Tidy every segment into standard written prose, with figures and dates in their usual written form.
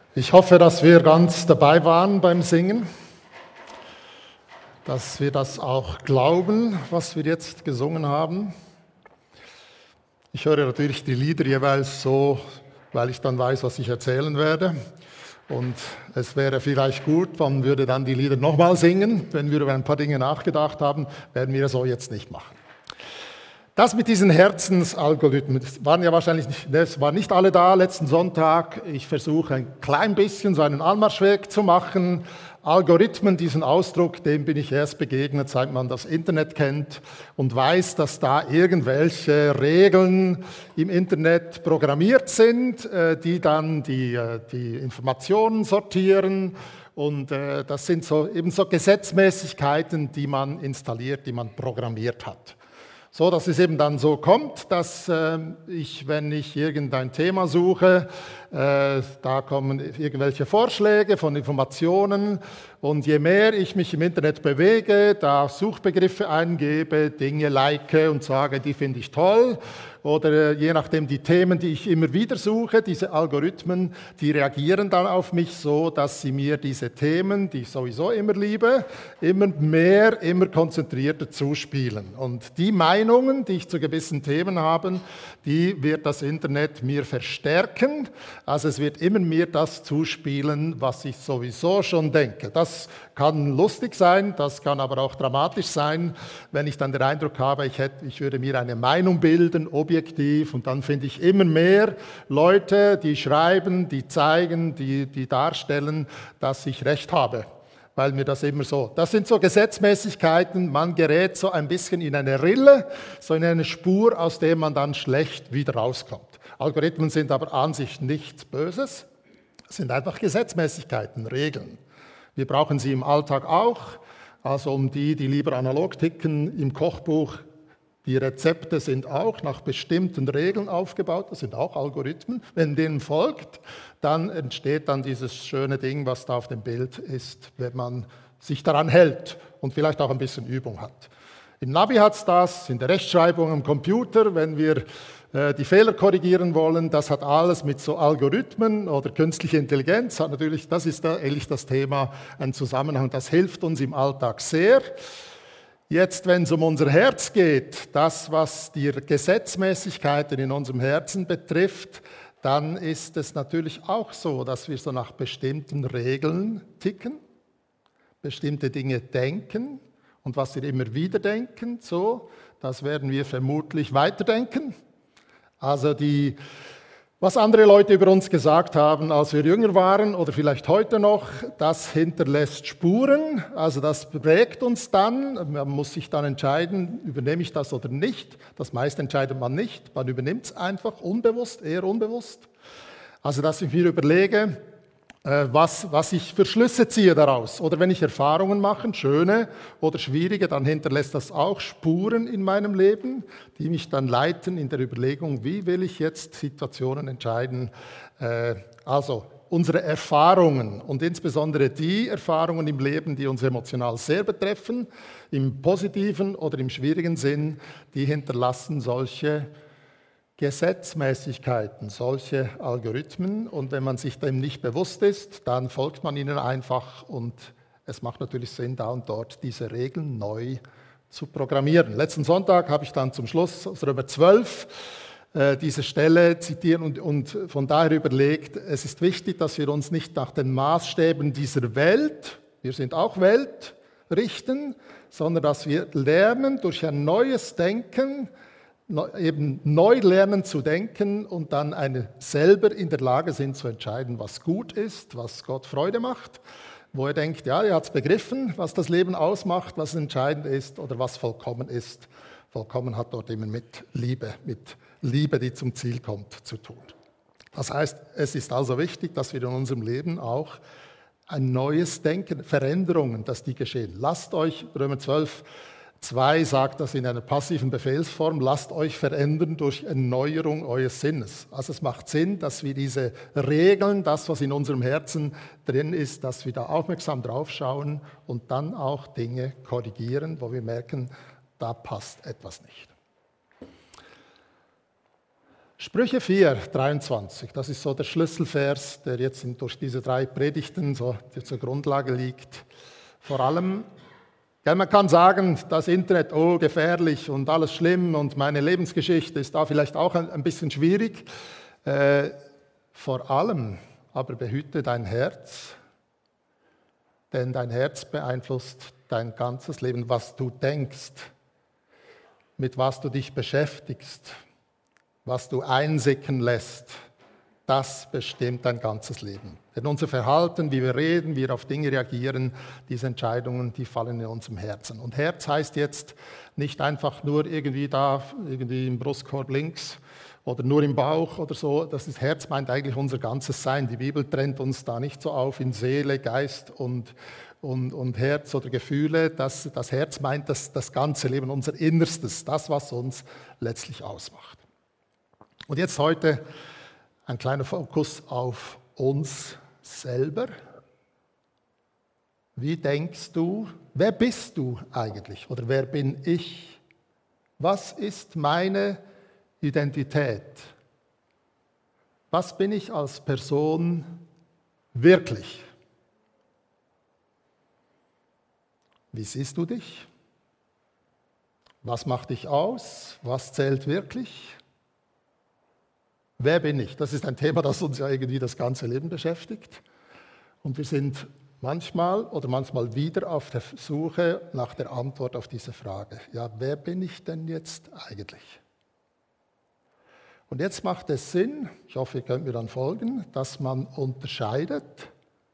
Ich hoffe, dass wir ganz dabei waren beim Singen, dass wir das auch glauben, was wir jetzt gesungen haben. Ich höre natürlich die Lieder jeweils so, weil ich dann weiß, was ich erzählen werde. Und es wäre vielleicht gut, man würde dann die Lieder nochmal singen. Wenn wir über ein paar Dinge nachgedacht haben, werden wir so jetzt nicht machen. Das mit diesen Herzensalgorithmen, das waren ja wahrscheinlich nicht, das waren nicht alle da letzten Sonntag. Ich versuche ein klein bisschen so einen Anmarschweg zu machen. Algorithmen, diesen Ausdruck, dem bin ich erst begegnet, seit man das Internet kennt und weiß, dass da irgendwelche Regeln im Internet programmiert sind, die dann die Informationen sortieren. Und das sind eben so Gesetzmäßigkeiten, die man installiert, die man programmiert hat. So, dass es eben dann so kommt, dass ich, wenn ich irgendein Thema suche, da kommen irgendwelche Vorschläge von Informationen und je mehr ich mich im Internet bewege, da Suchbegriffe eingebe, Dinge like und sage, die finde ich toll oder je nachdem die Themen, die ich immer wieder suche, diese Algorithmen, die reagieren dann auf mich so, dass sie mir diese Themen, die ich sowieso immer liebe, immer mehr, immer konzentrierter zuspielen. Und die Meinungen, die ich zu gewissen Themen habe, die wird das Internet mir verstärken. Also es wird immer mehr das zuspielen, was ich sowieso schon denke. Das kann lustig sein, das kann aber auch dramatisch sein, wenn ich dann den Eindruck habe, ich würde mir eine Meinung bilden, objektiv, und dann finde ich immer mehr Leute, die schreiben, die zeigen, die darstellen, dass ich recht habe. Weil mir das immer so, das sind so Gesetzmäßigkeiten, man gerät so ein bisschen in eine Rille, so in eine Spur, aus der man dann schlecht wieder rauskommt. Algorithmen sind aber an sich nichts Böses, es sind einfach Gesetzmäßigkeiten, Regeln. Wir brauchen sie im Alltag auch, also um die lieber analog ticken, im Kochbuch, die Rezepte sind auch nach bestimmten Regeln aufgebaut, das sind auch Algorithmen. Wenn denen folgt, dann entsteht dann dieses schöne Ding, was da auf dem Bild ist, wenn man sich daran hält und vielleicht auch ein bisschen Übung hat. Im Navi hat es das, in der Rechtschreibung am Computer, wenn wir die Fehler korrigieren wollen, das hat alles mit so Algorithmen oder künstliche Intelligenz, hat natürlich, das ist da ehrlich das Thema, ein Zusammenhang, das hilft uns im Alltag sehr. Jetzt, wenn es um unser Herz geht, das, was die Gesetzmäßigkeiten in unserem Herzen betrifft, dann ist es natürlich auch so, dass wir so nach bestimmten Regeln ticken, bestimmte Dinge denken und was wir immer wieder denken, so, das werden wir vermutlich weiterdenken. Also was andere Leute über uns gesagt haben, als wir jünger waren oder vielleicht heute noch, das hinterlässt Spuren, also das prägt uns dann. Man muss sich dann entscheiden, übernehme ich das oder nicht. Das meiste entscheidet man nicht, man übernimmt es einfach unbewusst, eher unbewusst. Also dass ich mir überlege, was ich für Schlüsse ziehe daraus. Oder wenn ich Erfahrungen mache, schöne oder schwierige, dann hinterlässt das auch Spuren in meinem Leben, die mich dann leiten in der Überlegung, wie will ich jetzt Situationen entscheiden. Also unsere Erfahrungen und insbesondere die Erfahrungen im Leben, die uns emotional sehr betreffen, im positiven oder im schwierigen Sinn, die hinterlassen solche Gesetzmäßigkeiten, solche Algorithmen, und wenn man sich dem nicht bewusst ist, dann folgt man ihnen einfach und es macht natürlich Sinn, da und dort diese Regeln neu zu programmieren. Letzten Sonntag habe ich dann zum Schluss aus Römer 12 diese Stelle zitiert und von daher überlegt, es ist wichtig, dass wir uns nicht nach den Maßstäben dieser Welt, wir sind auch Welt, richten, sondern dass wir lernen durch ein neues Denken, eben neu lernen zu denken und dann selber in der Lage sind zu entscheiden, was gut ist, was Gott Freude macht, wo er denkt, ja, er hat es begriffen, was das Leben ausmacht, was entscheidend ist oder was vollkommen ist. Vollkommen hat dort immer mit Liebe, die zum Ziel kommt, zu tun. Das heißt, es ist also wichtig, dass wir in unserem Leben auch ein neues Denken, Veränderungen, dass die geschehen. Lasst euch, Römer 12, 2 sagt das in einer passiven Befehlsform, lasst euch verändern durch Erneuerung eures Sinnes. Also es macht Sinn, dass wir diese Regeln, das, was in unserem Herzen drin ist, dass wir da aufmerksam drauf schauen und dann auch Dinge korrigieren, wo wir merken, da passt etwas nicht. Sprüche 4, 23, das ist so der Schlüsselvers, der jetzt durch diese 3 Predigten so zur Grundlage liegt. Vor allem, ja, man kann sagen, das Internet, oh, gefährlich und alles schlimm und meine Lebensgeschichte ist da vielleicht auch ein bisschen schwierig. Vor allem aber behüte dein Herz, denn dein Herz beeinflusst dein ganzes Leben, was du denkst, mit was du dich beschäftigst, was du einsickern lässt, das bestimmt dein ganzes Leben. Denn unser Verhalten, wie wir reden, wie wir auf Dinge reagieren, diese Entscheidungen, die fallen in unserem Herzen. Und Herz heißt jetzt nicht einfach nur irgendwie da, irgendwie im Brustkorb links oder nur im Bauch oder so. Das Herz meint eigentlich unser ganzes Sein. Die Bibel trennt uns da nicht so auf in Seele, Geist und Herz oder Gefühle. Das Herz meint das ganze Leben, unser Innerstes, das, was uns letztlich ausmacht. Und jetzt heute ein kleiner Fokus auf uns selber. Wie denkst du, wer bist du eigentlich oder wer bin ich? Was ist meine Identität? Was bin ich als Person wirklich? Wie siehst du dich? Was macht dich aus? Was zählt wirklich? Wer bin ich? Das ist ein Thema, das uns ja irgendwie das ganze Leben beschäftigt. Und wir sind manchmal wieder auf der Suche nach der Antwort auf diese Frage. Ja, wer bin ich denn jetzt eigentlich? Und jetzt macht es Sinn, ich hoffe, ihr könnt mir dann folgen, dass man unterscheidet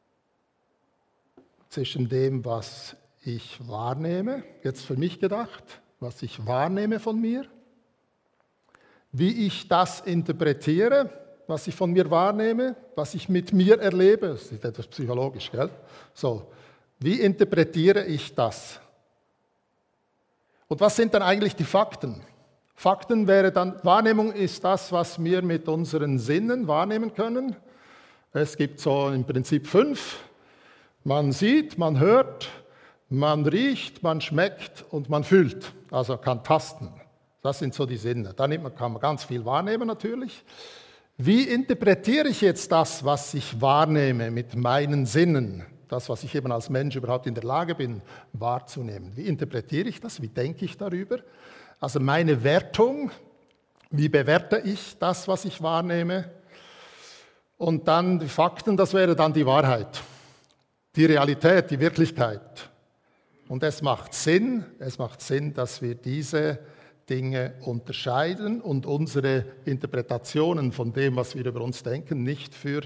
zwischen dem, was ich wahrnehme, jetzt für mich gedacht, was ich wahrnehme von mir, wie ich das interpretiere, was ich von mir wahrnehme, was ich mit mir erlebe. Das ist etwas psychologisch, gell? So, wie interpretiere ich das? Und was sind dann eigentlich die Fakten? Fakten wäre dann, Wahrnehmung ist das, was wir mit unseren Sinnen wahrnehmen können. Es gibt so im Prinzip 5. Man sieht, man hört, man riecht, man schmeckt und man fühlt, also kann tasten. Das sind so die Sinne. Da kann man ganz viel wahrnehmen natürlich. Wie interpretiere ich jetzt das, was ich wahrnehme mit meinen Sinnen? Das, was ich eben als Mensch überhaupt in der Lage bin, wahrzunehmen. Wie interpretiere ich das? Wie denke ich darüber? Also meine Wertung, wie bewerte ich das, was ich wahrnehme? Und dann die Fakten, das wäre dann die Wahrheit, die Realität, die Wirklichkeit. Und es macht Sinn, dass wir diese Dinge unterscheiden und unsere Interpretationen von dem, was wir über uns denken, nicht für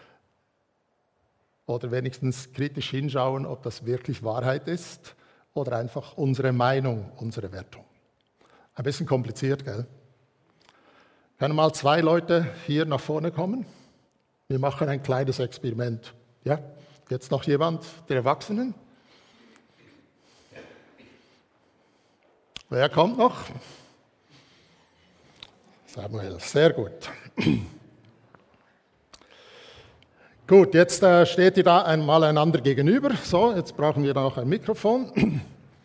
oder wenigstens kritisch hinschauen, ob das wirklich Wahrheit ist oder einfach unsere Meinung, unsere Wertung. Ein bisschen kompliziert, gell? Können mal 2 Leute hier nach vorne kommen? Wir machen ein kleines Experiment. Ja? Jetzt noch jemand der Erwachsenen? Wer kommt noch? Samuel, sehr gut. Gut, jetzt steht ihr da einmal einander gegenüber. So, jetzt brauchen wir noch ein Mikrofon.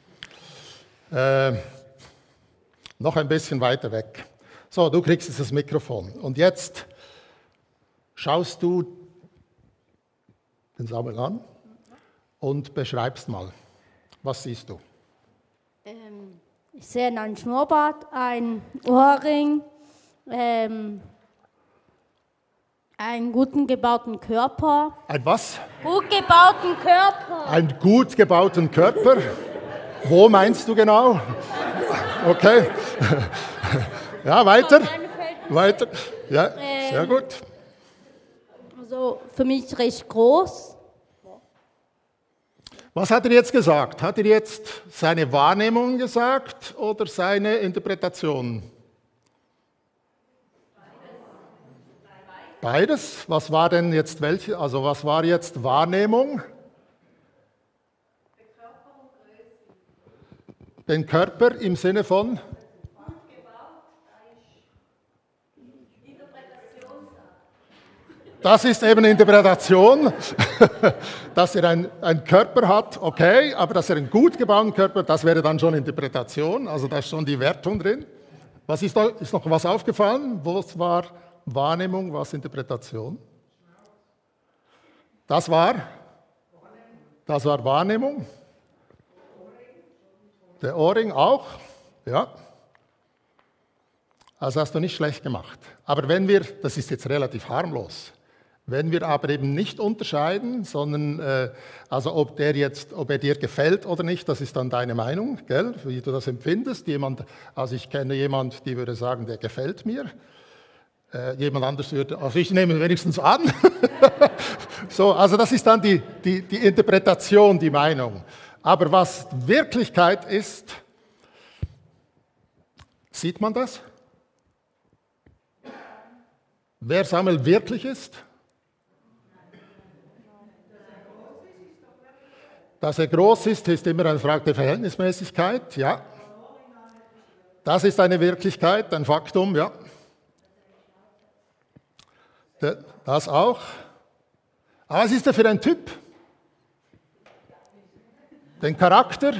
Noch ein bisschen weiter weg. So, du kriegst jetzt das Mikrofon. Und jetzt schaust du den Samuel an und beschreibst mal. Was siehst du? Ich sehe einen Schnurrbart, einen Ohrring, einen guten gebauten Körper. Ein was? Gut gebauten Körper. Einen gut gebauten Körper. Wo meinst du genau? Okay. Ja, weiter. Weiter. Ja, sehr gut. Also für mich recht groß. Was hat er jetzt gesagt? Hat er jetzt seine Wahrnehmung gesagt oder seine Interpretation? Beides. Was war denn jetzt welche? Also was war jetzt Wahrnehmung? Den Körper im Sinne von? Das ist eben Interpretation, dass er einen Körper hat, okay, aber dass er einen gut gebauten Körper hat, das wäre dann schon Interpretation, also da ist schon die Wertung drin. Ist noch was aufgefallen? Was war Wahrnehmung, was Interpretation? Das war Wahrnehmung. Der Ohrring auch, ja. Also hast du nicht schlecht gemacht. Aber das ist jetzt relativ harmlos, wenn wir aber eben nicht unterscheiden, sondern also ob er dir gefällt oder nicht, das ist dann deine Meinung, gell? Wie du das empfindest. Also ich kenne jemanden, die würde sagen, der gefällt mir. Jemand anders würde, also ich nehme wenigstens an. So, also das ist dann die Interpretation, die Meinung. Aber was Wirklichkeit ist, sieht man das? Wer Samuel wirklich ist? Dass er groß ist immer eine Frage der Verhältnismäßigkeit, ja. Das ist eine Wirklichkeit, ein Faktum, ja. Das auch. Aber was ist er für ein Typ? Den Charakter,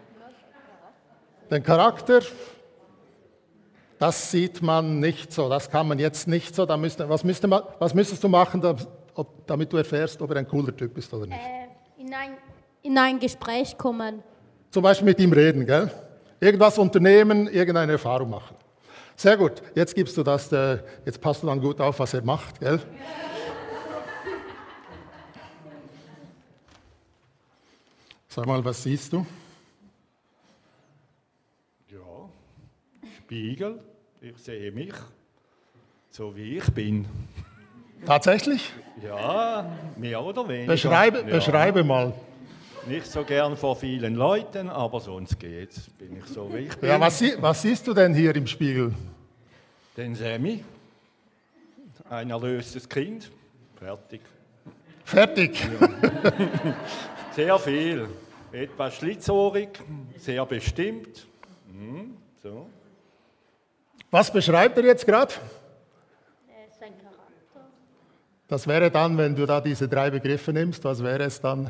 das sieht man nicht so, das kann man jetzt nicht so. Was müsstest du machen, damit du erfährst, ob er ein cooler Typ ist oder nicht? In ein Gespräch kommen. Zum Beispiel mit ihm reden, gell? Irgendwas unternehmen, irgendeine Erfahrung machen. Sehr gut, jetzt gibst du das, jetzt passt du dann gut auf, was er macht, gell? Sag mal, was siehst du? Ja, Spiegel. Ich sehe mich, so wie ich bin. Tatsächlich? Ja, mehr oder weniger. Beschreibe mal. Nicht so gern vor vielen Leuten, aber sonst geht's. Bin ich so, wie ich bin. Ja, was siehst du denn hier im Spiegel? Den Sammy, ein erlöstes Kind. Fertig? Ja. Sehr viel. Etwas schlitzohrig, sehr bestimmt. So. Was beschreibt er jetzt gerade? Sein Charakter. Das wäre dann, wenn du da diese 3 Begriffe nimmst, was wäre es dann?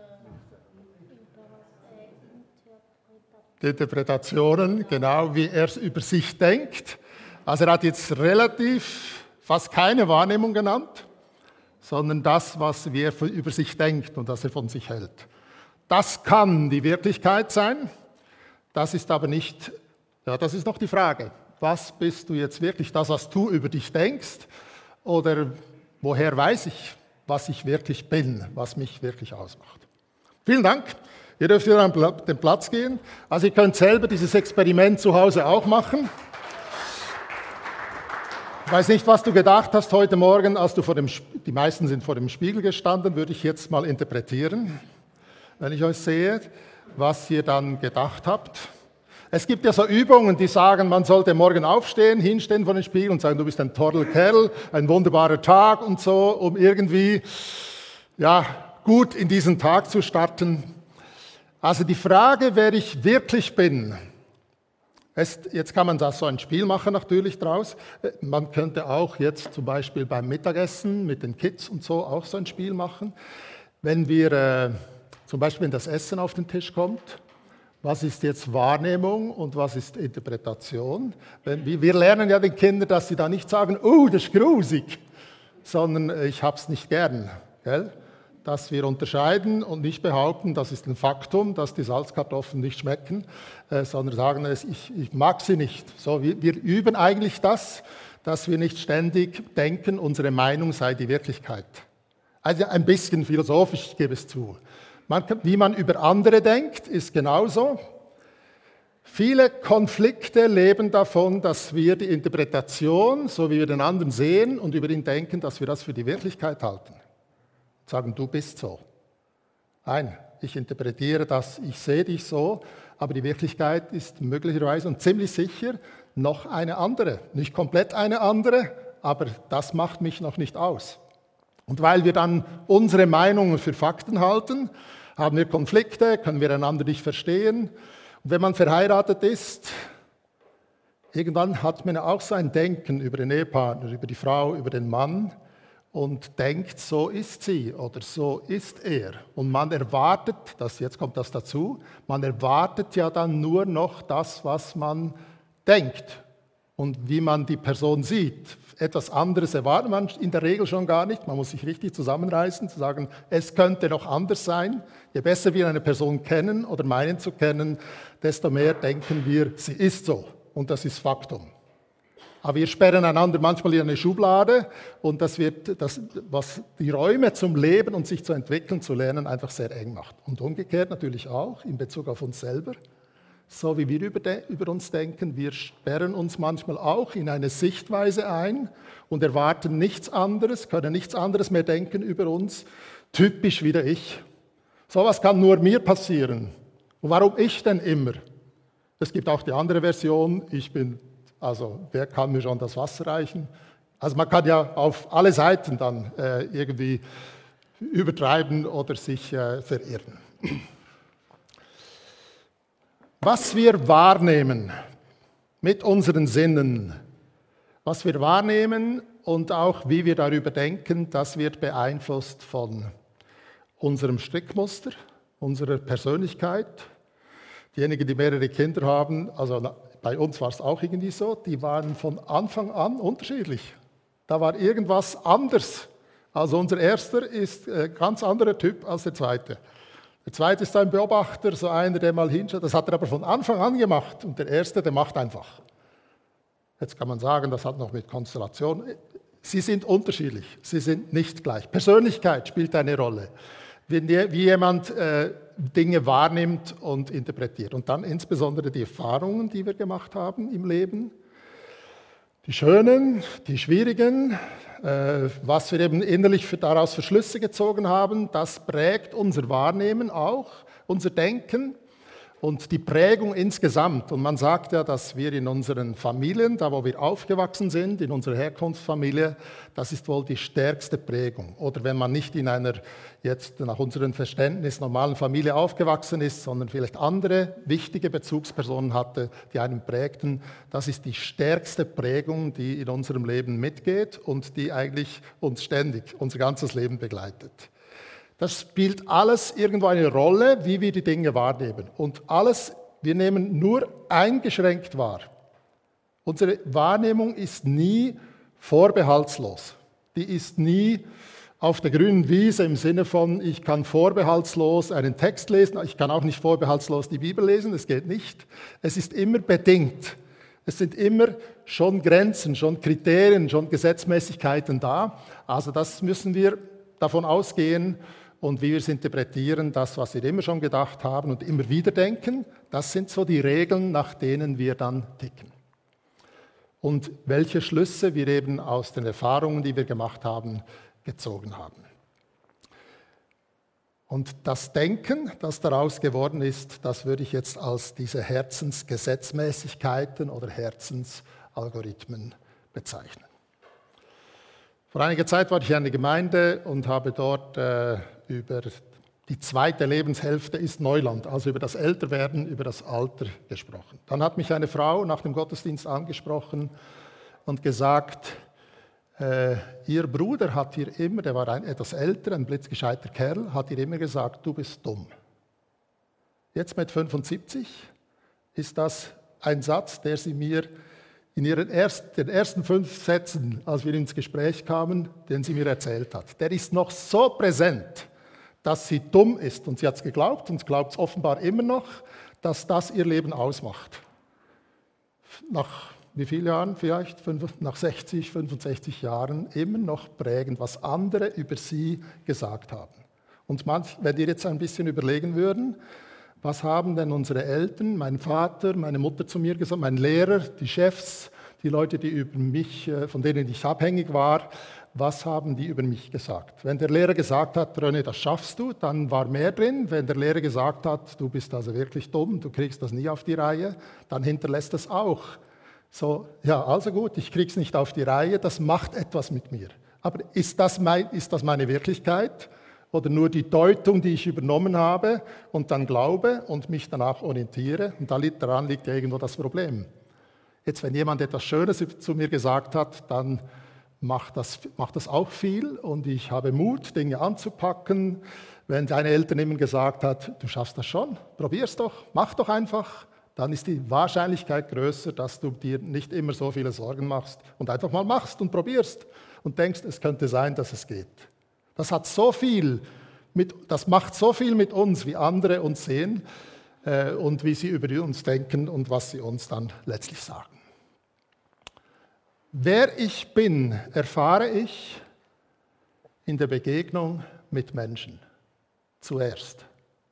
Die Interpretationen, genau, wie er es über sich denkt. Also er hat jetzt fast keine Wahrnehmung genannt, sondern das, was er über sich denkt und was er von sich hält. Das kann die Wirklichkeit sein, das ist aber nicht, ja, das ist noch die Frage. Was bist du jetzt wirklich, das, was du über dich denkst, oder woher weiß ich, was ich wirklich bin, was mich wirklich ausmacht? Vielen Dank. Ihr dürft wieder an den Platz gehen. Also ihr könnt selber dieses Experiment zu Hause auch machen. Ich weiß nicht, was du gedacht hast heute Morgen, als du die meisten sind vor dem Spiegel gestanden, würde ich jetzt mal interpretieren, wenn ich euch sehe, was ihr dann gedacht habt. Es gibt ja so Übungen, die sagen, man sollte morgen aufstehen, hinstehen vor dem Spiegel und sagen, du bist ein toller Kerl, ein wunderbarer Tag und so, um irgendwie ja, gut in diesen Tag zu starten. Also die Frage, wer ich wirklich bin, jetzt kann man das so ein Spiel machen natürlich draus. Man könnte auch jetzt zum Beispiel beim Mittagessen mit den Kids und so auch so ein Spiel machen. Wenn zum Beispiel wenn das Essen auf den Tisch kommt, was ist jetzt Wahrnehmung und was ist Interpretation? Wir lernen ja den Kindern, dass sie da nicht sagen, das ist grusig, sondern ich hab's nicht gern, gell? Dass wir unterscheiden und nicht behaupten, das ist ein Faktum, dass die Salzkartoffeln nicht schmecken, sondern sagen, ich mag sie nicht. So, wir üben eigentlich das, dass wir nicht ständig denken, unsere Meinung sei die Wirklichkeit. Also ein bisschen philosophisch, ich gebe es zu. Wie man über andere denkt, ist genauso. Viele Konflikte leben davon, dass wir die Interpretation, so wie wir den anderen sehen und über ihn denken, dass wir das für die Wirklichkeit halten. Sagen, du bist so. Nein, ich interpretiere das, ich sehe dich so, aber die Wirklichkeit ist möglicherweise und ziemlich sicher noch eine andere. Nicht komplett eine andere, aber das macht mich noch nicht aus. Und weil wir dann unsere Meinungen für Fakten halten, haben wir Konflikte, können wir einander nicht verstehen. Und wenn man verheiratet ist, irgendwann hat man auch sein Denken über den Ehepartner, über die Frau, über den Mann und denkt, so ist sie oder so ist er. Und man erwartet, jetzt kommt das dazu, man erwartet ja dann nur noch das, was man denkt. und wie man die Person sieht. Etwas anderes erwartet man in der Regel schon gar nicht. Man muss sich richtig zusammenreißen, zu sagen, es könnte noch anders sein. Je besser wir eine Person kennen oder meinen zu kennen, desto mehr denken wir, sie ist so. Und das ist Faktum. Aber wir sperren einander manchmal in eine Schublade und das wird das, was die Räume zum Leben und sich zu entwickeln, zu lernen, einfach sehr eng macht. Und umgekehrt natürlich auch in Bezug auf uns selber. So wie wir über uns denken, wir sperren uns manchmal auch in eine Sichtweise ein und erwarten nichts anderes, können nichts anderes mehr denken über uns, typisch wieder ich. Sowas kann nur mir passieren. Und warum ich denn immer? Es gibt auch die andere Version, wer kann mir schon das Wasser reichen? Also man kann ja auf alle Seiten dann irgendwie übertreiben oder sich verirren. Was wir wahrnehmen mit unseren Sinnen, was wir wahrnehmen und auch wie wir darüber denken, das wird beeinflusst von unserem Strickmuster, unserer Persönlichkeit. Diejenigen, die mehrere Kinder haben, also bei uns war es auch irgendwie so, die waren von Anfang an unterschiedlich. Da war irgendwas anders. Also unser Erster ist ein ganz anderer Typ als der Zweite. Der Zweite ist ein Beobachter, so einer, der mal hinschaut. Das hat er aber von Anfang an gemacht. Und der Erste, der macht einfach. Jetzt kann man sagen, das hat noch mit Konstellation. Sie sind unterschiedlich, sie sind nicht gleich. Persönlichkeit spielt eine Rolle. Wie jemand Dinge wahrnimmt und interpretiert. Und dann insbesondere die Erfahrungen, die wir gemacht haben im Leben. Die schönen, die schwierigen, was wir eben innerlich daraus für Schlüsse gezogen haben, das prägt unser Wahrnehmen auch, unser Denken und die Prägung insgesamt. Und man sagt ja, dass wir in unseren Familien, da wo wir aufgewachsen sind, in unserer Herkunftsfamilie, das ist wohl die stärkste Prägung. Oder wenn man nicht in einer jetzt nach unserem Verständnis normalen Familie aufgewachsen ist, sondern vielleicht andere wichtige Bezugspersonen hatte, die einen prägten, das ist die stärkste Prägung, die in unserem Leben mitgeht und die eigentlich uns ständig, unser ganzes Leben begleitet. Das spielt alles irgendwo eine Rolle, wie wir die Dinge wahrnehmen. Und alles, wir nehmen nur eingeschränkt wahr. Unsere Wahrnehmung ist nie vorbehaltslos. Die ist nie auf der grünen Wiese im Sinne von, ich kann vorbehaltslos einen Text lesen, ich kann auch nicht vorbehaltslos die Bibel lesen, das geht nicht. Es ist immer bedingt. Es sind immer schon Grenzen, schon Kriterien, schon Gesetzmäßigkeiten da. Also das müssen wir davon ausgehen und wie wir es interpretieren, das, was wir immer schon gedacht haben und immer wieder denken, das sind so die Regeln, nach denen wir dann ticken. Und welche Schlüsse wir eben aus den Erfahrungen, die wir gemacht haben, gezogen haben. Und das Denken, das daraus geworden ist, das würde ich jetzt als diese Herzensgesetzmäßigkeiten oder Herzensalgorithmen bezeichnen. Vor einiger Zeit war ich in einer Gemeinde und habe dort über die zweite Lebenshälfte ist Neuland, also über das Älterwerden, über das Alter gesprochen. Dann hat mich eine Frau nach dem Gottesdienst angesprochen und gesagt, ihr Bruder hat ihr immer, der war etwas älter, ein blitzgescheiter Kerl, hat ihr immer gesagt, du bist dumm. Jetzt mit 75 ist das ein Satz, der sie mir in den ersten 5 Sätzen, als wir ins Gespräch kamen, den sie mir erzählt hat. Der ist noch so präsent, dass sie dumm ist. Und sie hat es geglaubt und glaubt es offenbar immer noch, dass das ihr Leben ausmacht. Nach wie vielen Jahren vielleicht? Nach 60, 65 Jahren immer noch prägend, was andere über sie gesagt haben. Und wenn wir jetzt ein bisschen überlegen würden, was haben denn unsere Eltern, mein Vater, meine Mutter zu mir gesagt, mein Lehrer, die Chefs, die Leute, die über mich, von denen ich abhängig war, was haben die über mich gesagt? Wenn der Lehrer gesagt hat, René, das schaffst du, dann war mehr drin. Wenn der Lehrer gesagt hat, du bist also wirklich dumm, du kriegst das nie auf die Reihe, dann hinterlässt das auch. So, ja, also gut, ich krieg's nicht auf die Reihe, das macht etwas mit mir. Aber ist das meine Wirklichkeit oder nur die Deutung, die ich übernommen habe und dann glaube und mich danach orientiere? Und daran liegt ja irgendwo das Problem. Jetzt, wenn jemand etwas Schönes zu mir gesagt hat, dann macht das auch viel und ich habe Mut, Dinge anzupacken. Wenn deine Eltern immer gesagt hat, du schaffst das schon, probier's doch, mach doch einfach, dann ist die Wahrscheinlichkeit größer, dass du dir nicht immer so viele Sorgen machst und einfach mal machst und probierst und denkst, es könnte sein, dass es geht. Das macht so viel mit uns, wie andere uns sehen und wie sie über uns denken und was sie uns dann letztlich sagen. Wer ich bin, erfahre ich in der Begegnung mit Menschen zuerst.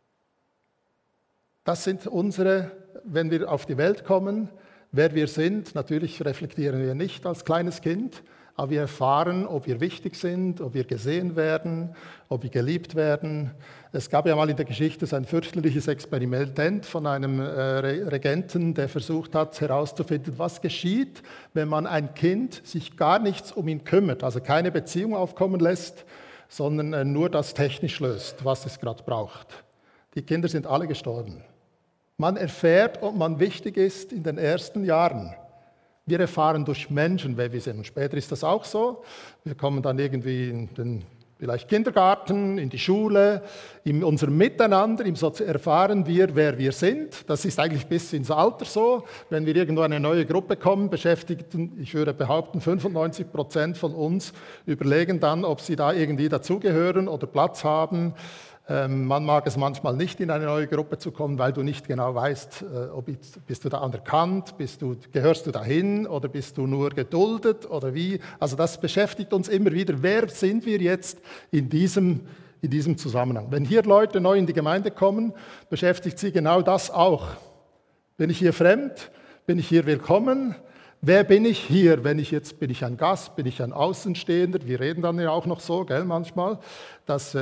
Das sind wenn wir auf die Welt kommen, wer wir sind. Natürlich reflektieren wir nicht als kleines Kind, aber wir erfahren, ob wir wichtig sind, ob wir gesehen werden, ob wir geliebt werden. Es gab ja mal in der Geschichte so ein fürchterliches Experiment von einem Regenten, der versucht hat herauszufinden, was geschieht, wenn man ein Kind sich gar nichts um ihn kümmert, also keine Beziehung aufkommen lässt, sondern nur das technisch löst, was es gerade braucht. Die Kinder sind alle gestorben. Man erfährt, ob man wichtig ist in den ersten Jahren. Wir erfahren durch Menschen, wer wir sind. Und später ist das auch so. Wir kommen dann irgendwie in den vielleicht Kindergarten, in die Schule, in unserem Miteinander, erfahren wir, wer wir sind. Das ist eigentlich bis ins Alter so. Wenn wir irgendwo in eine neue Gruppe kommen, beschäftigten, ich würde behaupten, 95% von uns überlegen dann, ob sie da irgendwie dazugehören oder Platz haben. Man mag es manchmal nicht, in eine neue Gruppe zu kommen, weil du nicht genau weißt, bist du da anerkannt, gehörst du dahin oder bist du nur geduldet oder wie. Also das beschäftigt uns immer wieder. Wer sind wir jetzt in diesem Zusammenhang? Wenn hier Leute neu in die Gemeinde kommen, beschäftigt sie genau das auch. Bin ich hier fremd? Bin ich hier willkommen? Wer bin ich hier? Bin ich ein Gast? Bin ich ein Außenstehender? Wir reden dann ja auch noch so, gell, manchmal. Das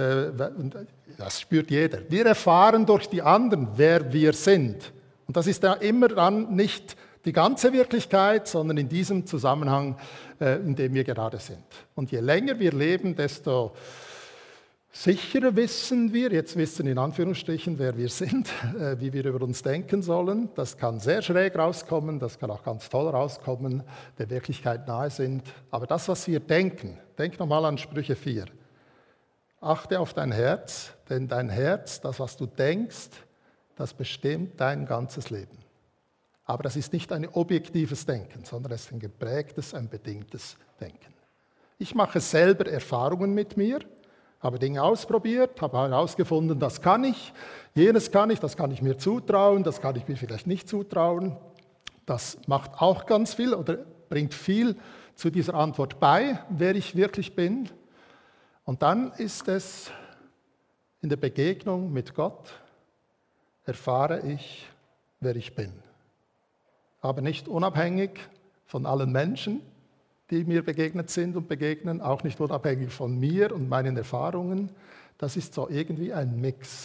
spürt jeder. Wir erfahren durch die anderen, wer wir sind. Und das ist ja immer dann nicht die ganze Wirklichkeit, sondern in diesem Zusammenhang, in dem wir gerade sind. Und je länger wir leben, desto sicherer wissen wir, jetzt wissen in Anführungsstrichen, wer wir sind, wie wir über uns denken sollen. Das kann sehr schräg rauskommen, das kann auch ganz toll rauskommen, der Wirklichkeit nahe sind. Aber das, was wir denken, denk nochmal an Sprüche 4. Achte auf dein Herz, denn dein Herz, das, was du denkst, das bestimmt dein ganzes Leben. Aber das ist nicht ein objektives Denken, sondern es ist ein geprägtes, ein bedingtes Denken. Ich mache selber Erfahrungen mit mir, habe Dinge ausprobiert, habe herausgefunden, das kann ich, jenes kann ich, das kann ich mir zutrauen, das kann ich mir vielleicht nicht zutrauen. Das macht auch ganz viel oder bringt viel zu dieser Antwort bei, wer ich wirklich bin. Und dann ist es in der Begegnung mit Gott, erfahre ich, wer ich bin. Aber nicht unabhängig von allen Menschen, die mir begegnet sind und begegnen, auch nicht unabhängig von mir und meinen Erfahrungen. Das ist so irgendwie ein Mix.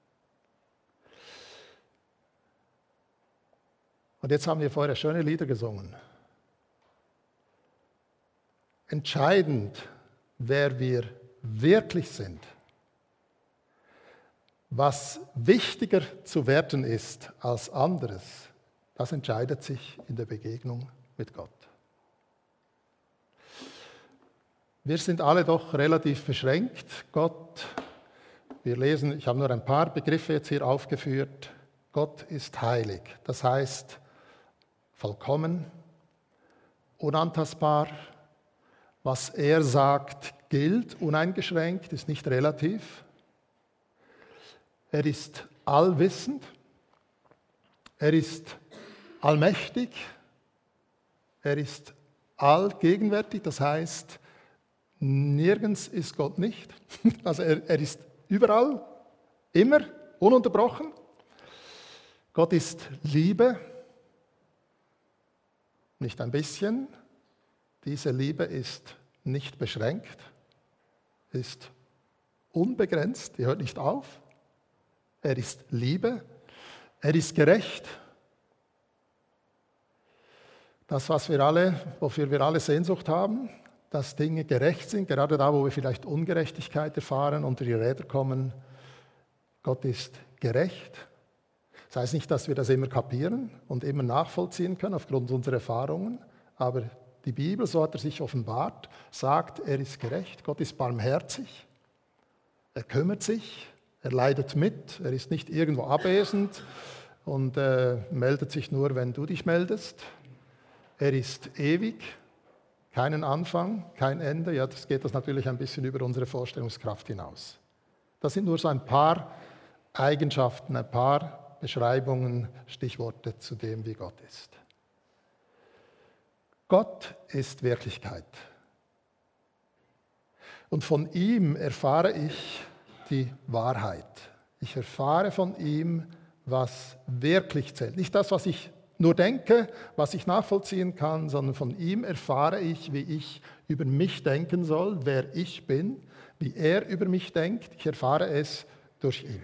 Und jetzt haben wir vorher schöne Lieder gesungen. Entscheidend, wer wir wirklich sind, was wichtiger zu werten ist als anderes, das entscheidet sich in der Begegnung mit Gott. Wir sind alle doch relativ beschränkt. Gott, wir lesen, ich habe nur ein paar Begriffe jetzt hier aufgeführt. Gott ist heilig, das heißt vollkommen, unantastbar. Was er sagt, gilt, uneingeschränkt, ist nicht relativ. Er ist allwissend, er ist allmächtig, er ist allgegenwärtig, das heißt, nirgends ist Gott nicht. Also er ist überall, immer, ununterbrochen. Gott ist Liebe, nicht ein bisschen. Diese Liebe ist nicht beschränkt, ist unbegrenzt, die hört nicht auf. Er ist Liebe, er ist gerecht. Das, wofür wir alle Sehnsucht haben, dass Dinge gerecht sind, gerade da, wo wir vielleicht Ungerechtigkeit erfahren, unter die Räder kommen. Gott ist gerecht. Das heißt nicht, dass wir das immer kapieren und immer nachvollziehen können aufgrund unserer Erfahrungen, aber die Bibel, so hat er sich offenbart, sagt, er ist gerecht, Gott ist barmherzig, er kümmert sich, er leidet mit, er ist nicht irgendwo abwesend und meldet sich nur, wenn du dich meldest. Er ist ewig, keinen Anfang, kein Ende. Ja, das geht natürlich ein bisschen über unsere Vorstellungskraft hinaus. Das sind nur so ein paar Eigenschaften, ein paar Beschreibungen, Stichworte zu dem, wie Gott ist. Gott ist Wirklichkeit. Und von ihm erfahre ich die Wahrheit. Ich erfahre von ihm, was wirklich zählt. Nicht das, was ich nur denke, was ich nachvollziehen kann, sondern von ihm erfahre ich, wie ich über mich denken soll, wer ich bin, wie er über mich denkt. Ich erfahre es durch ihn.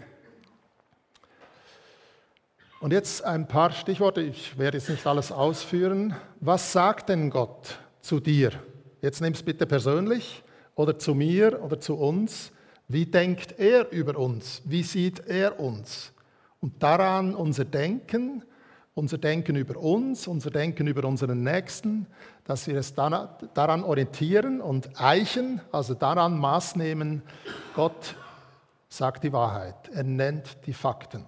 Und jetzt ein paar Stichworte, ich werde jetzt nicht alles ausführen. Was sagt denn Gott zu dir? Jetzt nimm es bitte persönlich oder zu mir oder zu uns. Wie denkt er über uns? Wie sieht er uns? Und daran unser Denken über uns, unser Denken über unseren Nächsten, dass wir es daran orientieren und eichen, also daran Maß nehmen. Gott sagt die Wahrheit, er nennt die Fakten.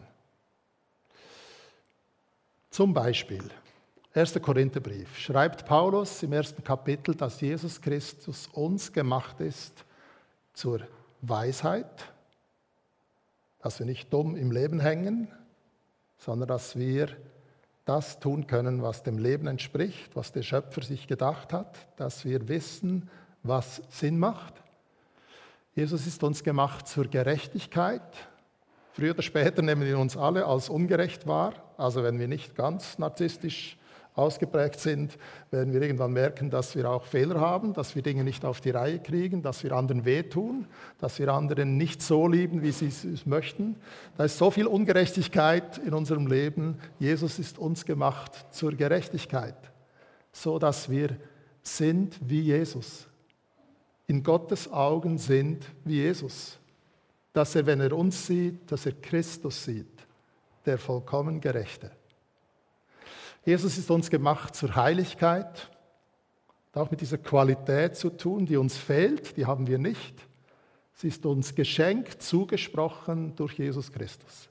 Zum Beispiel, 1. Korintherbrief, schreibt Paulus im 1. Kapitel, dass Jesus Christus uns gemacht ist zur Weisheit, dass wir nicht dumm im Leben hängen, sondern dass wir das tun können, was dem Leben entspricht, was der Schöpfer sich gedacht hat, dass wir wissen, was Sinn macht. Jesus ist uns gemacht zur Gerechtigkeit. Früher oder später nehmen wir uns alle als ungerecht wahr. Also wenn wir nicht ganz narzisstisch ausgeprägt sind, werden wir irgendwann merken, dass wir auch Fehler haben, dass wir Dinge nicht auf die Reihe kriegen, dass wir anderen wehtun, dass wir anderen nicht so lieben, wie sie es möchten. Da ist so viel Ungerechtigkeit in unserem Leben. Jesus ist uns gemacht zur Gerechtigkeit, so dass wir sind wie Jesus. In Gottes Augen sind wie Jesus. Dass er, wenn er uns sieht, dass er Christus sieht, der vollkommen Gerechte. Jesus ist uns gemacht zur Heiligkeit, hat auch mit dieser Qualität zu tun, die uns fehlt, die haben wir nicht. Sie ist uns geschenkt, zugesprochen durch Jesus Christus.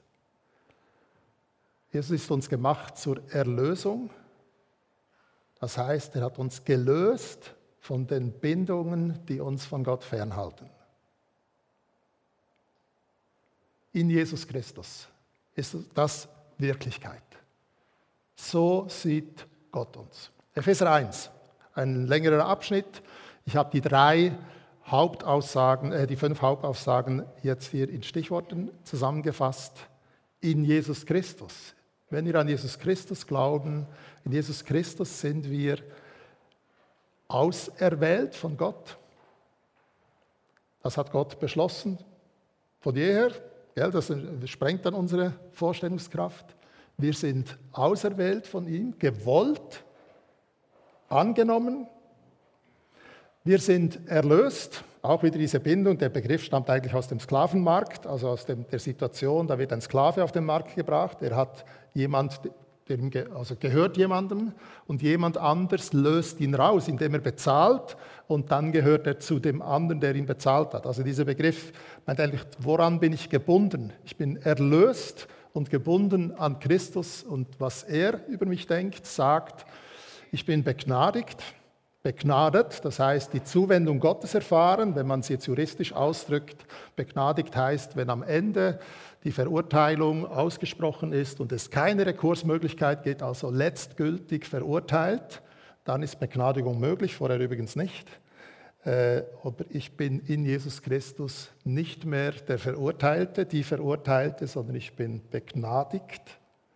Jesus ist uns gemacht zur Erlösung, das heißt, er hat uns gelöst von den Bindungen, die uns von Gott fernhalten. In Jesus Christus ist das Wirklichkeit. So sieht Gott uns. Epheser 1, ein längerer Abschnitt. Ich habe die 5 Hauptaussagen jetzt hier in Stichworten zusammengefasst. In Jesus Christus. Wenn wir an Jesus Christus glauben, in Jesus Christus sind wir auserwählt von Gott. Das hat Gott beschlossen von jeher. Das sprengt dann unsere Vorstellungskraft. Wir sind auserwählt von ihm, gewollt, angenommen. Wir sind erlöst, auch wieder diese Bindung. Der Begriff stammt eigentlich aus dem Sklavenmarkt, also aus der Situation, da wird ein Sklave auf den Markt gebracht. Er hat gehört jemandem und jemand anders löst ihn raus, indem er bezahlt und dann gehört er zu dem anderen, der ihn bezahlt hat. Also dieser Begriff meint eigentlich, woran bin ich gebunden? Ich bin erlöst und gebunden an Christus und was er über mich denkt, sagt, ich bin begnadigt, das heißt die Zuwendung Gottes erfahren, wenn man es jetzt juristisch ausdrückt. Begnadigt heißt, wenn am Ende die Verurteilung ausgesprochen ist und es keine Rekursmöglichkeit gibt, also letztgültig verurteilt, dann ist Begnadigung möglich, vorher übrigens nicht. Aber ich bin in Jesus Christus nicht mehr der Verurteilte, die Verurteilte, sondern ich bin begnadigt,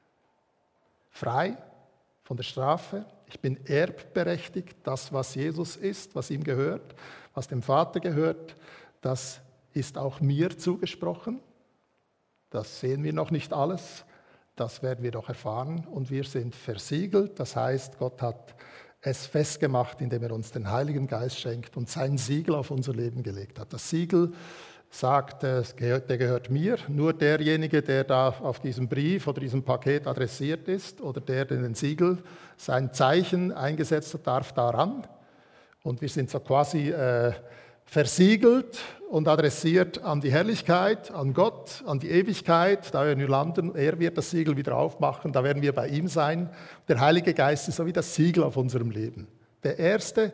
frei von der Strafe. Ich bin erbberechtigt, das, was Jesus ist, was ihm gehört, was dem Vater gehört, das ist auch mir zugesprochen. Das sehen wir noch nicht alles, das werden wir doch erfahren. Und wir sind versiegelt, das heißt, Gott hat es festgemacht, indem er uns den Heiligen Geist schenkt und sein Siegel auf unser Leben gelegt hat. Das Siegel sagt, der gehört mir. Nur derjenige, der da auf diesem Brief oder diesem Paket adressiert ist oder der in den Siegel sein Zeichen eingesetzt hat, darf daran. Und wir sind so quasi versiegelt und adressiert an die Herrlichkeit, an Gott, an die Ewigkeit. Da werden wir landen, er wird das Siegel wieder aufmachen, da werden wir bei ihm sein. Der Heilige Geist ist so wie das Siegel auf unserem Leben. Der erste,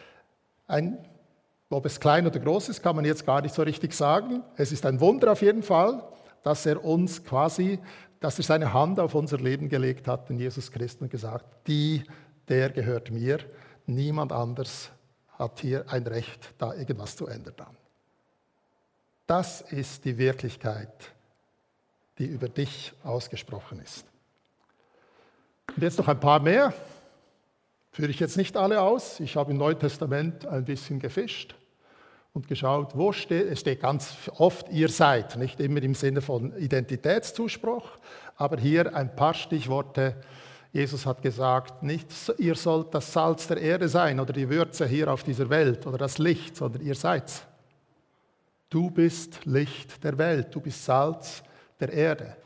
ob es klein oder groß ist, kann man jetzt gar nicht so richtig sagen. Es ist ein Wunder auf jeden Fall, dass er seine Hand auf unser Leben gelegt hat in Jesus Christus und gesagt, der gehört mir, niemand anders hat hier ein Recht, da irgendwas zu ändern. Das ist die Wirklichkeit, die über dich ausgesprochen ist. Und jetzt noch ein paar mehr. Führe ich jetzt nicht alle aus. Ich habe im Neuen Testament ein bisschen gefischt und geschaut, wo steht. Es steht ganz oft, ihr seid, nicht immer im Sinne von Identitätszuspruch, aber hier ein paar Stichworte. Jesus hat gesagt, nicht ihr sollt das Salz der Erde sein oder die Würze hier auf dieser Welt oder das Licht, sondern ihr seid's. Du bist Licht der Welt, du bist Salz der Erde.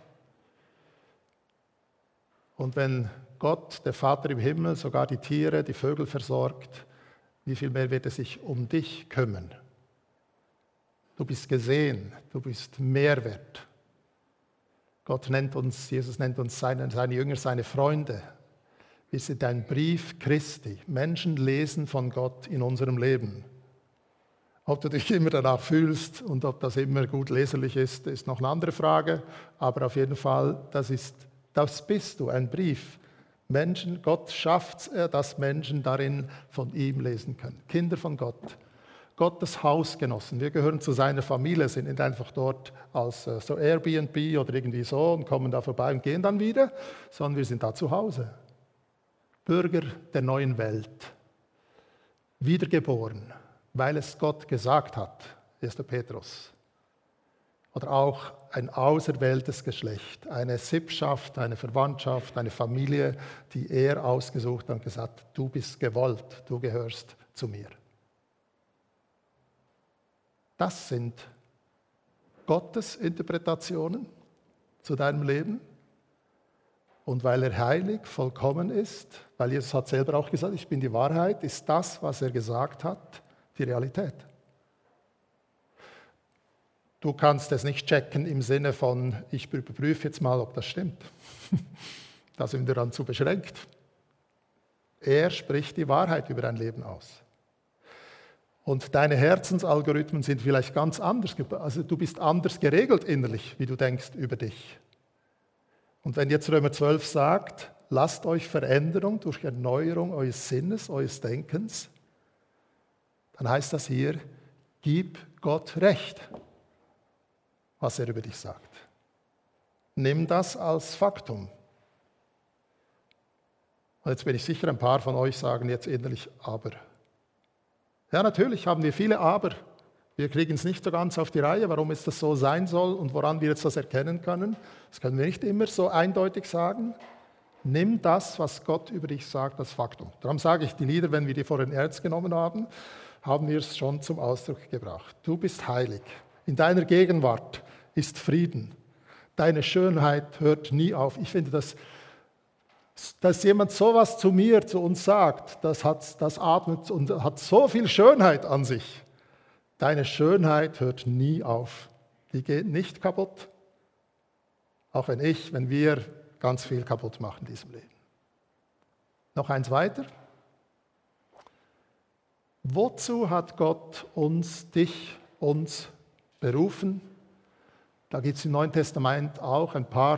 Und wenn Gott, der Vater im Himmel, sogar die Tiere, die Vögel versorgt, wie viel mehr wird er sich um dich kümmern? Du bist gesehen, du bist Mehrwert. Jesus nennt uns seine Jünger, seine Freunde. Wir sind ein Brief Christi. Menschen lesen von Gott in unserem Leben. Ob du dich immer danach fühlst und ob das immer gut leserlich ist noch eine andere Frage. Aber auf jeden Fall, das bist du, ein Brief. Gott schafft es, dass Menschen darin von ihm lesen können. Kinder von Gott. Gottes Hausgenossen. Wir gehören zu seiner Familie, sind nicht einfach dort als so Airbnb oder irgendwie so und kommen da vorbei und gehen dann wieder, sondern wir sind da zu Hause. Bürger der neuen Welt. Wiedergeboren, weil es Gott gesagt hat, 1. Petrus. Oder auch ein auserwähltes Geschlecht, eine Sippschaft, eine Verwandtschaft, eine Familie, die er ausgesucht hat und gesagt, du bist gewollt, du gehörst zu mir. Das sind Gottes Interpretationen zu deinem Leben. Und weil er heilig, vollkommen ist, weil Jesus hat selber auch gesagt, ich bin die Wahrheit, ist das, was er gesagt hat, die Realität. Du kannst es nicht checken im Sinne von, ich überprüfe jetzt mal, ob das stimmt. Da sind wir dann zu beschränkt. Er spricht die Wahrheit über dein Leben aus. Und deine Herzensalgorithmen sind vielleicht ganz anders. Also du bist anders geregelt innerlich, wie du denkst über dich. Und wenn jetzt Römer 12 sagt, lasst euch Veränderung durch Erneuerung eures Sinnes, eures Denkens, dann heißt das hier, gib Gott Recht, was er über dich sagt. Nimm das als Faktum. Und jetzt bin ich sicher, ein paar von euch sagen jetzt innerlich aber. Ja, natürlich haben wir viele Aber. Wir kriegen es nicht so ganz auf die Reihe, warum es das so sein soll und woran wir jetzt das erkennen können. Das können wir nicht immer so eindeutig sagen. Nimm das, was Gott über dich sagt, als Faktum. Darum sage ich, die Lieder, wenn wir die vor den Erz genommen haben, haben wir es schon zum Ausdruck gebracht. Du bist heilig. In deiner Gegenwart ist Frieden. Deine Schönheit hört nie auf. Ich finde, dass jemand sowas zu uns sagt, das atmet und hat so viel Schönheit an sich. Deine Schönheit hört nie auf. Die geht nicht kaputt. Auch wenn wir ganz viel kaputt machen in diesem Leben. Noch eins weiter. Wozu hat Gott uns berufen? Da gibt es im Neuen Testament auch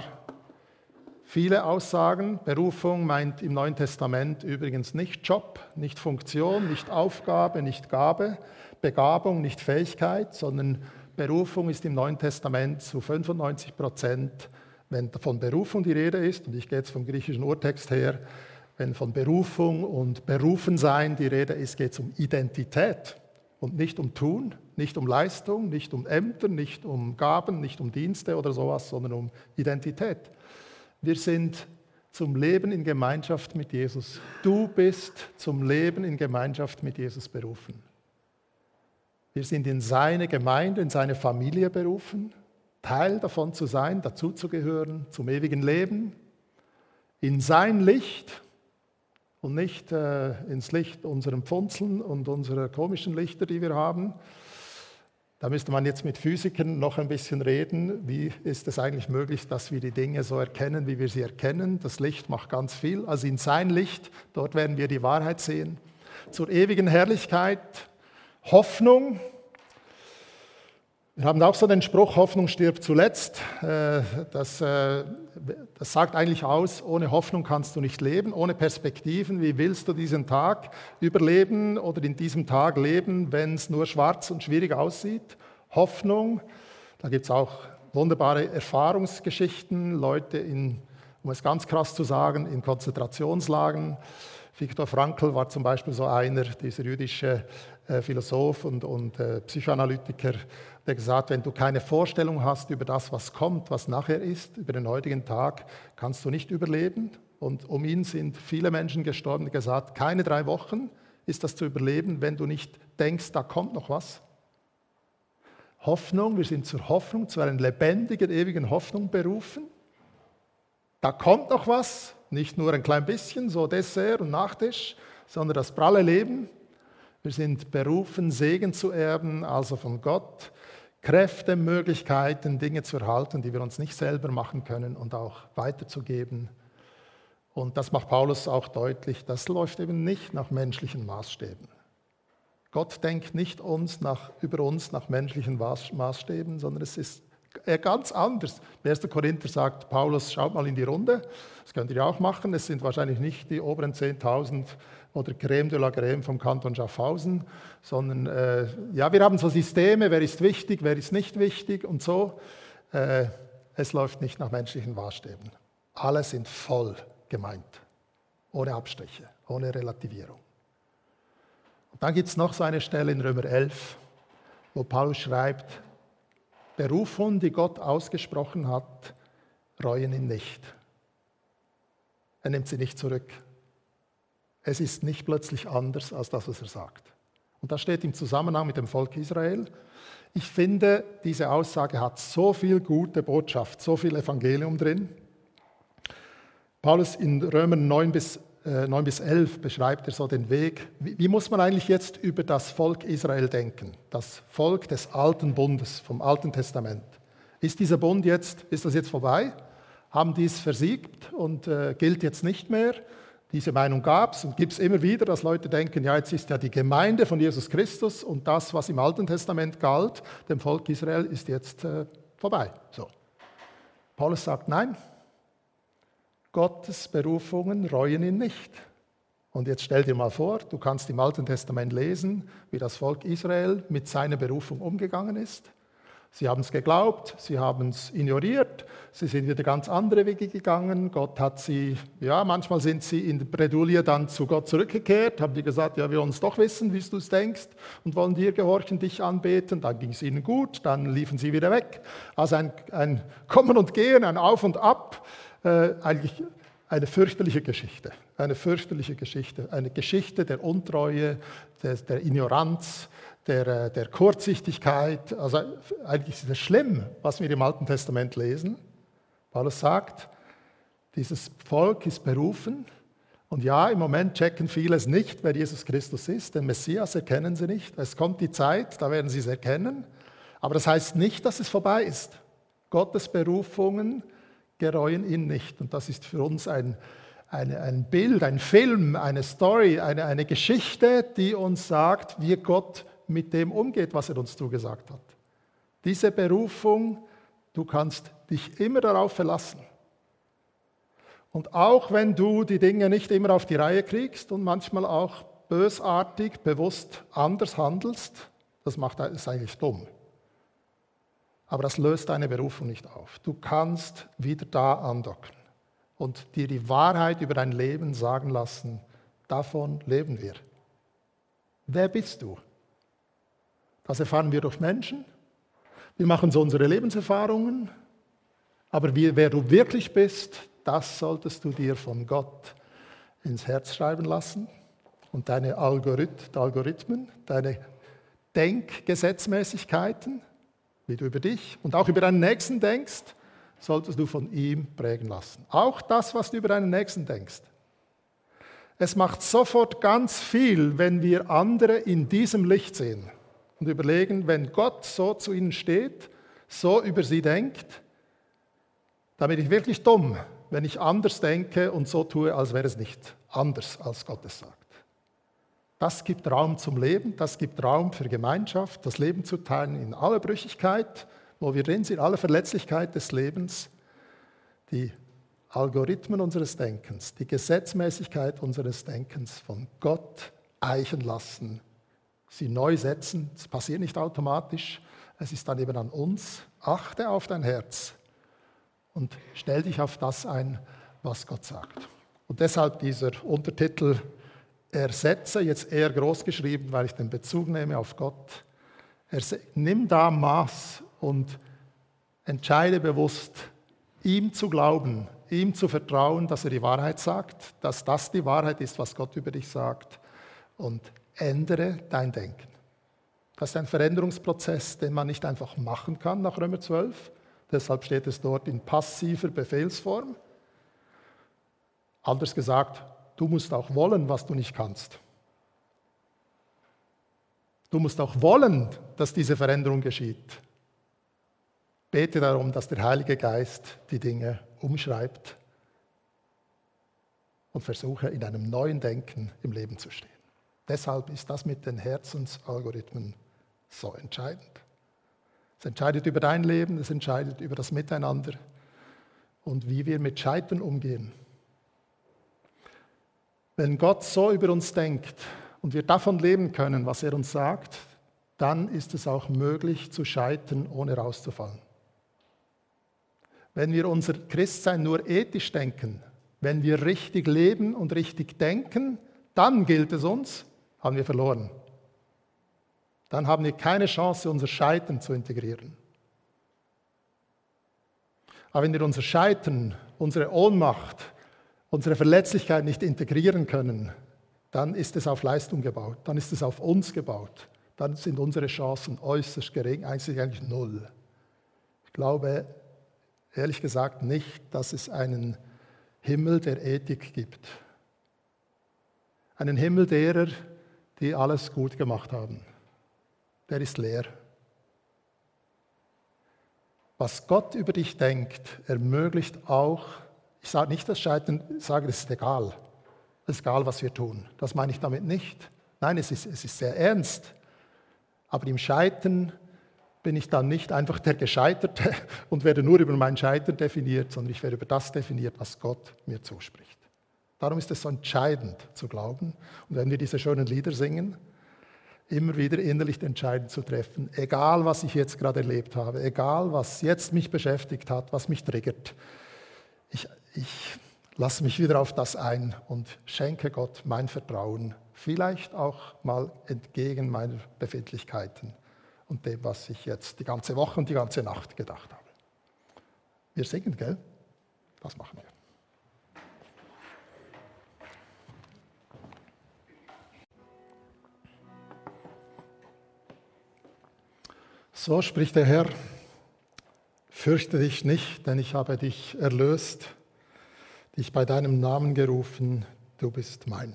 viele Aussagen. Berufung meint im Neuen Testament übrigens nicht Job, nicht Funktion, nicht Aufgabe, nicht Gabe, Begabung, nicht Fähigkeit, sondern Berufung ist im Neuen Testament zu 95%, wenn von Berufung die Rede ist, und ich gehe jetzt vom griechischen Urtext her, wenn von Berufung und Berufensein die Rede ist, geht es um Identität und nicht um Tun, nicht um Leistung, nicht um Ämter, nicht um Gaben, nicht um Dienste oder sowas, sondern um Identität. Wir sind zum Leben in Gemeinschaft mit Jesus. Du bist zum Leben in Gemeinschaft mit Jesus berufen. Wir sind in seine Gemeinde, in seine Familie berufen, Teil davon zu sein, dazuzugehören, zum ewigen Leben, in sein Licht und nicht ins Licht unserer Pfunzeln und unserer komischen Lichter, die wir haben. Da müsste man jetzt mit Physikern noch ein bisschen reden. Wie ist es eigentlich möglich, dass wir die Dinge so erkennen, wie wir sie erkennen? Das Licht macht ganz viel. Also in sein Licht, dort werden wir die Wahrheit sehen. Zur ewigen Herrlichkeit, Hoffnung. Wir haben auch so den Spruch, Hoffnung stirbt zuletzt. Das sagt eigentlich aus, ohne Hoffnung kannst du nicht leben, ohne Perspektiven. Wie willst du diesen Tag überleben oder in diesem Tag leben, wenn es nur schwarz und schwierig aussieht? Hoffnung, da gibt es auch wunderbare Erfahrungsgeschichten, Leute um es ganz krass zu sagen, in Konzentrationslagern. Viktor Frankl war zum Beispiel so einer, dieser jüdische Philosoph und Psychoanalytiker, der gesagt hat, wenn du keine Vorstellung hast über das, was kommt, was nachher ist, über den heutigen Tag, kannst du nicht überleben. Und um ihn sind viele Menschen gestorben, die gesagt, keine 3 Wochen ist das zu überleben, wenn du nicht denkst, da kommt noch was. Hoffnung, wir sind zur Hoffnung, zu einer lebendigen, ewigen Hoffnung berufen. Da kommt noch was, nicht nur ein klein bisschen, so Dessert und Nachtisch, sondern das pralle Leben. Wir sind berufen, Segen zu erben, also von Gott, Kräfte, Möglichkeiten, Dinge zu erhalten, die wir uns nicht selber machen können und auch weiterzugeben. Und das macht Paulus auch deutlich, das läuft eben nicht nach menschlichen Maßstäben. Gott denkt nicht über uns nach menschlichen Maßstäben, sondern es ist ganz anders. Im 1. Korinther sagt Paulus, schaut mal in die Runde, das könnt ihr auch machen, es sind wahrscheinlich nicht die oberen 10.000 oder Crème de la Crème vom Kanton Schaffhausen, sondern wir haben so Systeme, wer ist wichtig, wer ist nicht wichtig und so. Es läuft nicht nach menschlichen Maßstäben. Alle sind voll gemeint, ohne Abstriche, ohne Relativierung. Und dann gibt es noch so eine Stelle in Römer 11, wo Paulus schreibt, Berufungen, die Gott ausgesprochen hat, reuen ihn nicht. Er nimmt sie nicht zurück. Es ist nicht plötzlich anders als das, was er sagt. Und das steht im Zusammenhang mit dem Volk Israel. Ich finde, diese Aussage hat so viel gute Botschaft, so viel Evangelium drin. Paulus in Römer 9 bis 11 beschreibt er so den Weg. Wie muss man eigentlich jetzt über das Volk Israel denken? Das Volk des alten Bundes, vom Alten Testament. Ist dieser Bund ist das jetzt vorbei? Haben die es versiegt und gilt jetzt nicht mehr? Diese Meinung gab es und gibt es immer wieder, dass Leute denken, ja, jetzt ist ja die Gemeinde von Jesus Christus und das, was im Alten Testament galt, dem Volk Israel, ist jetzt vorbei. So. Paulus sagt, nein, Gottes Berufungen reuen ihn nicht. Und jetzt stell dir mal vor, du kannst im Alten Testament lesen, wie das Volk Israel mit seiner Berufung umgegangen ist. Sie haben es geglaubt, sie haben es ignoriert, sie sind wieder ganz andere Wege gegangen. Gott hat sie, manchmal sind sie in der Bredouille dann zu Gott zurückgekehrt, haben die gesagt, ja, wir wollen es doch wissen, wie du es denkst und wollen dir gehorchen, dich anbeten. Dann ging es ihnen gut, dann liefen sie wieder weg. Also ein Kommen und Gehen, ein Auf und Ab, eigentlich eine fürchterliche Geschichte, eine Geschichte der Untreue, der Ignoranz, der Kurzsichtigkeit. Also eigentlich ist es schlimm, was wir im Alten Testament lesen. Paulus sagt, dieses Volk ist berufen und ja, im Moment checken viele es nicht, wer Jesus Christus ist, den Messias erkennen sie nicht. Es kommt die Zeit, da werden sie es erkennen, aber das heißt nicht, dass es vorbei ist. Gottes Berufungen gereuen ihn nicht und das ist für uns ein Bild, ein Film, eine Story, eine Geschichte, die uns sagt, wie Gott mit dem umgeht, was er uns zugesagt hat. Diese Berufung, du kannst dich immer darauf verlassen. Und auch wenn du die Dinge nicht immer auf die Reihe kriegst und manchmal auch bösartig, bewusst anders handelst, das ist eigentlich dumm. Aber das löst deine Berufung nicht auf. Du kannst wieder da andocken und dir die Wahrheit über dein Leben sagen lassen, davon leben wir. Wer bist du? Das erfahren wir durch Menschen. Wir machen so unsere Lebenserfahrungen. Aber wer du wirklich bist, das solltest du dir von Gott ins Herz schreiben lassen. Und deine Algorithmen, deine Denkgesetzmäßigkeiten, wie du über dich und auch über deinen Nächsten denkst, solltest du von ihm prägen lassen. Auch das, was du über deinen Nächsten denkst. Es macht sofort ganz viel, wenn wir andere in diesem Licht sehen und überlegen, wenn Gott so zu ihnen steht, so über sie denkt, dann bin ich wirklich dumm, wenn ich anders denke und so tue, als wäre es nicht anders, als Gott es sagt. Das gibt Raum zum Leben, das gibt Raum für Gemeinschaft, das Leben zu teilen in aller Brüchigkeit, wo wir drin sind, aller Verletzlichkeit des Lebens, die Algorithmen unseres Denkens, die Gesetzmäßigkeit unseres Denkens von Gott eichen lassen, sie neu setzen. Das passiert nicht automatisch, es ist dann eben an uns. Achte auf dein Herz und stell dich auf das ein, was Gott sagt. Und deshalb dieser Untertitel Ersetze, jetzt eher groß geschrieben, weil ich den Bezug nehme auf Gott. Nimm da Maß und entscheide bewusst, ihm zu glauben, ihm zu vertrauen, dass er die Wahrheit sagt, dass das die Wahrheit ist, was Gott über dich sagt, und ändere dein Denken. Das ist ein Veränderungsprozess, den man nicht einfach machen kann nach Römer 12. Deshalb steht es dort in passiver Befehlsform. Anders gesagt, du musst auch wollen, was du nicht kannst. Du musst auch wollen, dass diese Veränderung geschieht. Bete darum, dass der Heilige Geist die Dinge umschreibt und versuche, in einem neuen Denken im Leben zu stehen. Deshalb ist das mit den Herzensalgorithmen so entscheidend. Es entscheidet über dein Leben, es entscheidet über das Miteinander und wie wir mit Scheitern umgehen. Wenn Gott so über uns denkt und wir davon leben können, was er uns sagt, dann ist es auch möglich zu scheitern, ohne rauszufallen. Wenn wir unser Christsein nur ethisch denken, wenn wir richtig leben und richtig denken, dann gilt es uns, haben wir verloren. Dann haben wir keine Chance, unser Scheitern zu integrieren. Aber wenn wir unser Scheitern, unsere Ohnmacht, unsere Verletzlichkeit nicht integrieren können, dann ist es auf Leistung gebaut, dann ist es auf uns gebaut, dann sind unsere Chancen äußerst gering, eigentlich null. Ich glaube, ehrlich gesagt nicht, dass es einen Himmel der Ethik gibt. Einen Himmel derer, die alles gut gemacht haben. Der ist leer. Was Gott über dich denkt, ermöglicht auch, ich sage nicht das Scheitern, ich sage, es ist egal. Es ist egal, was wir tun. Das meine ich damit nicht. Nein, es ist sehr ernst. Aber im Scheitern bin ich dann nicht einfach der Gescheiterte und werde nur über mein Scheitern definiert, sondern ich werde über das definiert, was Gott mir zuspricht. Darum ist es so entscheidend zu glauben. Und wenn wir diese schönen Lieder singen, immer wieder innerlich die Entscheidung zu treffen, egal was ich jetzt gerade erlebt habe, egal was jetzt mich beschäftigt hat, was mich triggert, ich lasse mich wieder auf das ein und schenke Gott mein Vertrauen, vielleicht auch mal entgegen meiner Befindlichkeiten und dem, was ich jetzt die ganze Woche und die ganze Nacht gedacht habe. Wir singen, gell? Das machen wir. So spricht der Herr, fürchte dich nicht, denn ich habe dich erlöst, dich bei deinem Namen gerufen, du bist mein.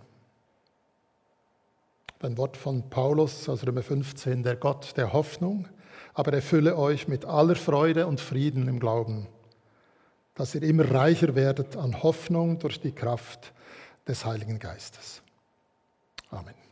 Ein Wort von Paulus aus Römer 15, der Gott der Hoffnung, aber erfülle euch mit aller Freude und Frieden im Glauben, dass ihr immer reicher werdet an Hoffnung durch die Kraft des Heiligen Geistes. Amen.